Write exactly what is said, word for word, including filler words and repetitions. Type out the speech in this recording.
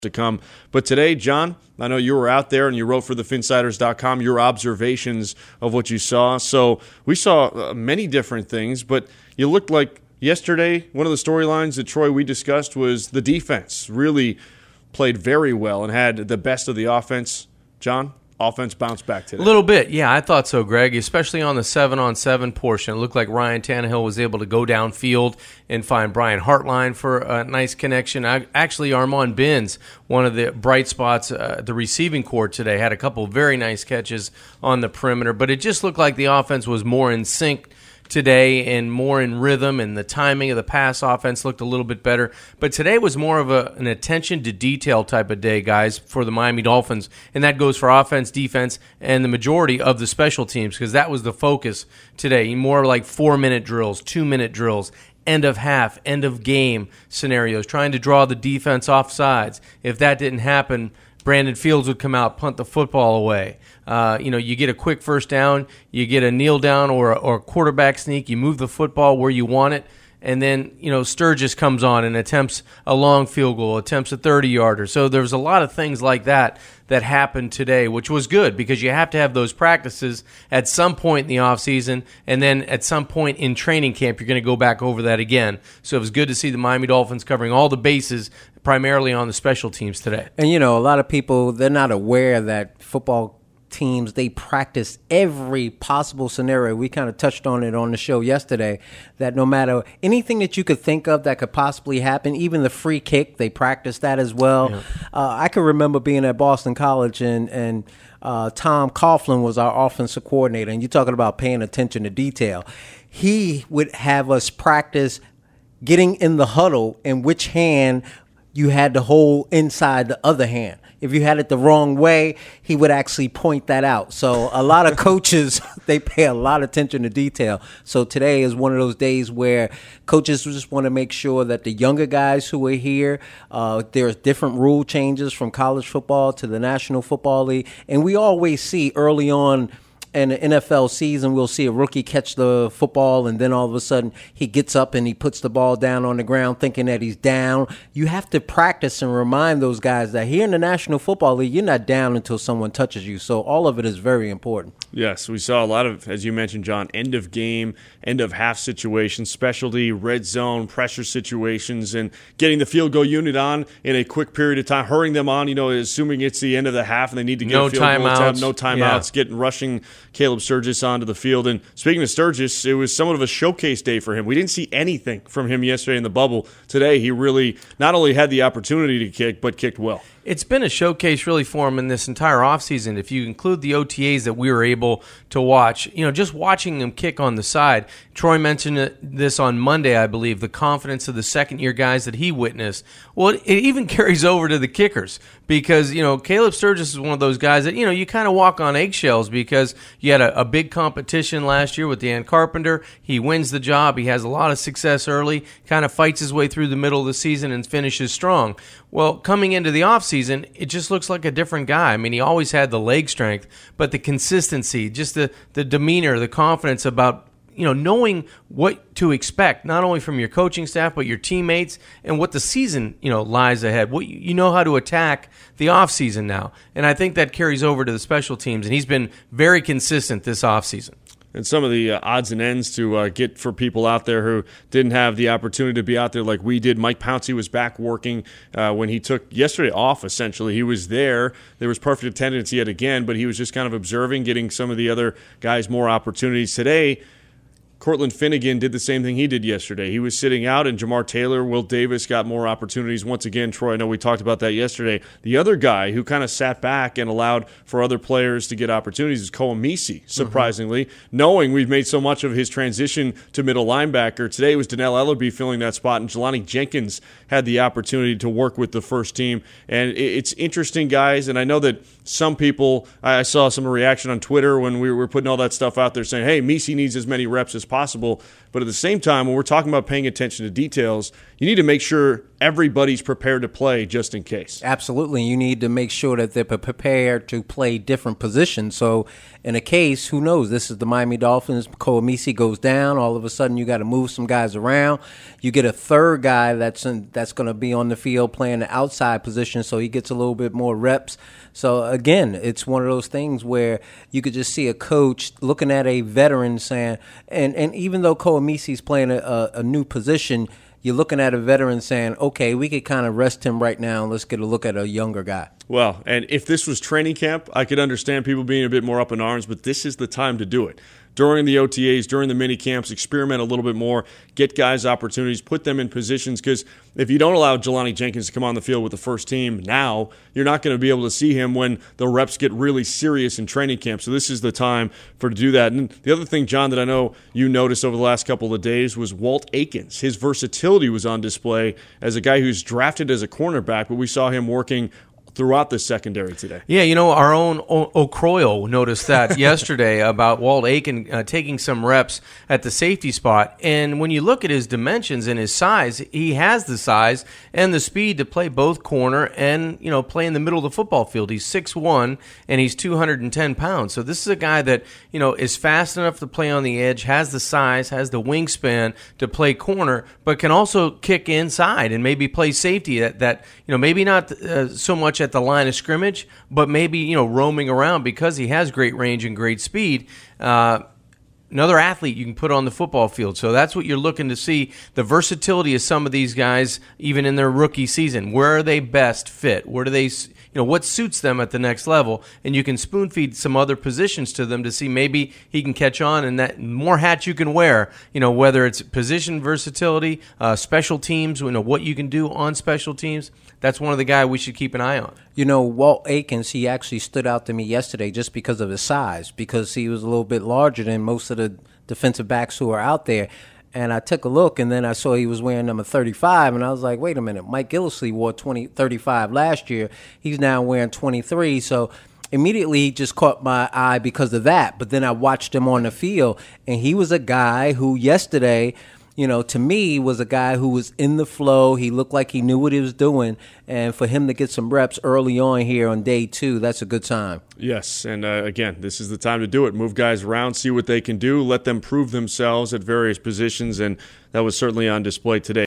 to come. But today, John, I know you were out there and you wrote for the Finsiders dot com your observations of what you saw. So we saw uh, many different things, but you looked like yesterday, one of the storylines that, Troy, we discussed was the defense really played very well and had the best of the offense. John? Offense bounced back today. A little bit, yeah, I thought so, Greg, especially on the seven-on-seven portion. It looked like Ryan Tannehill was able to go downfield and find Brian Hartline for a nice connection. I, actually, Armand Binns, one of the bright spots, uh, the receiving corps today, had a couple very nice catches on the perimeter, but it just looked like the offense was more in sync today and more in rhythm, and the timing of the pass offense looked a little bit better. But today was more of a, an attention to detail type of day, guys, for the Miami Dolphins, and that goes for offense, defense, and the majority of the special teams, because that was the focus today. More like four-minute drills, two-minute drills, end of half, end of game scenarios, trying to draw the defense off sides. If that didn't happen, Brandon Fields would come out, punt the football away. Uh, you know, you get a quick first down, you get a kneel down or, or a quarterback sneak, you move the football where you want it, and then, you know, Sturgis comes on and attempts a long field goal, attempts a thirty-yarder. So there's a lot of things like that that happened today, which was good because you have to have those practices at some point in the offseason, and then at some point in training camp, you're going to go back over that again. So it was good to see the Miami Dolphins covering all the bases, primarily on the special teams today. And, you know, a lot of people, they're not aware that football teams, they practice every possible scenario. We kind of touched on it on the show yesterday, that no matter anything that you could think of that could possibly happen, even the free kick, they practice that as well. Yeah. Uh, I can remember being at Boston College and, and uh, Tom Coughlin was our offensive coordinator, and you're talking about paying attention to detail. He would have us practice getting in the huddle and which hand you had to hold inside the other hand. If you had it the wrong way, he would actually point that out. So a lot of coaches, they pay a lot of attention to detail. So today is one of those days where coaches just want to make sure that the younger guys who are here, uh, there's different rule changes from college football to the National Football League. And we always see early on in the N F L season, we'll see a rookie catch the football, and then all of a sudden he gets up and he puts the ball down on the ground thinking that he's down. You have to practice and remind those guys that here in the National Football League, you're not down until someone touches you. So all of it is very important. Yes, we saw a lot of, as you mentioned, John, end of game, end of half situations, specialty, red zone, pressure situations, and getting the field goal unit on in a quick period of time, hurrying them on, you know, assuming it's the end of the half and they need to get no a field timeouts. goal attempt, no timeouts, yeah. getting rushing Caleb Sturgis onto the field. And speaking of Sturgis, it was somewhat of a showcase day for him. We didn't see anything from him yesterday in the bubble. Today, he really not only had the opportunity to kick, but kicked well. It's been a showcase really for him in this entire offseason. If you include the O T As that we were able to watch, you know, just watching him kick on the side. Troy mentioned this on Monday, I believe, the confidence of the second-year guys that he witnessed. Well, it even carries over to the kickers because, you know, Caleb Sturgis is one of those guys that, you know, you kind of walk on eggshells because you had a, a big competition last year with Dan Carpenter. He wins the job. He has a lot of success early, kind of fights his way through the middle of the season and finishes strong. Well, coming into the offseason, it just looks like a different guy. I mean, he always had the leg strength, but the consistency, just the, the demeanor, the confidence about, you know, knowing what to expect, not only from your coaching staff, but your teammates and what the season, you know, lies ahead. What you know how to attack the offseason now. And I think that carries over to the special teams, and he's been very consistent this offseason. And some of the uh, odds and ends to uh, get for people out there who didn't have the opportunity to be out there like we did. Mike Pouncey was back working uh, when he took yesterday off, essentially. He was there. There was perfect attendance yet again, but he was just kind of observing, getting some of the other guys more opportunities. Today, Cortland Finnegan did the same thing he did yesterday. He was sitting out, and Jamar Taylor, Will Davis got more opportunities. Once again, Troy, I know we talked about that yesterday. The other guy who kind of sat back and allowed for other players to get opportunities is Koa-Misi, surprisingly, mm-hmm. knowing we've made so much of his transition to middle linebacker. Today it was Donnell Ellerbe filling that spot, and Jelani Jenkins had the opportunity to work with the first team. And it's interesting, guys, and I know that some people, I saw some reaction on Twitter when we were putting all that stuff out there saying, hey, Misi needs as many reps as possible. But at the same time, when we're talking about paying attention to details, you need to make sure everybody's prepared to play just in case. Absolutely. You need to make sure that they're prepared to play different positions. So in a case, who knows? This is the Miami Dolphins. Koemisi goes down. All of a sudden, you got to move some guys around. You get a third guy that's in, that's going to be on the field playing the outside position, so he gets a little bit more reps. So, again, it's one of those things where you could just see a coach looking at a veteran saying, and, and even though Koemisi's playing a, a, a new position, you're looking at a veteran saying, okay, we could kind of rest him right now and let's get a look at a younger guy. Well, and if this was training camp, I could understand people being a bit more up in arms, but this is the time to do it. During the O T As, during the mini camps, experiment a little bit more, get guys opportunities, put them in positions, because if you don't allow Jelani Jenkins to come on the field with the first team now, you're not going to be able to see him when the reps get really serious in training camp. So this is the time for to do that. And the other thing, John, that I know you noticed over the last couple of days was Walt Aikens. His versatility was on display as a guy who's drafted as a cornerback, but we saw him working throughout the secondary today. Yeah, you know, our own o- O'Croyle noticed that yesterday about Walt Aiken uh, taking some reps at the safety spot. And when you look at his dimensions and his size, he has the size and the speed to play both corner and, you know, play in the middle of the football field. He's six one and he's two hundred ten pounds. So this is a guy that, you know, is fast enough to play on the edge, has the size, has the wingspan to play corner, but can also kick inside and maybe play safety that, that you know, maybe not uh, so much at the line of scrimmage, but maybe, you know, roaming around because he has great range and great speed. Uh, another athlete you can put on the football field. So that's what you're looking to see, the versatility of some of these guys, even in their rookie season. Where are they best fit? Where do they, you know, what suits them at the next level? And you can spoon feed some other positions to them to see maybe he can catch on, and that more hats you can wear, you know, whether it's position versatility, uh, special teams, you know, what you can do on special teams. That's one of the guys we should keep an eye on. You know, Walt Aikens, he actually stood out to me yesterday just because of his size, because he was a little bit larger than most of the defensive backs who are out there. And I took a look, and then I saw he was wearing number thirty-five, and I was like, wait a minute, Mike Gillislee wore twenty, thirty-five last year. He's now wearing twenty-three, so immediately he just caught my eye because of that. But then I watched him on the field, and he was a guy who yesterday, you know, to me, was a guy who was in the flow. He looked like he knew what he was doing. And for him to get some reps early on here on day two, that's a good time. Yes, and uh, again, this is the time to do it. Move guys around, see what they can do, let them prove themselves at various positions, and that was certainly on display today.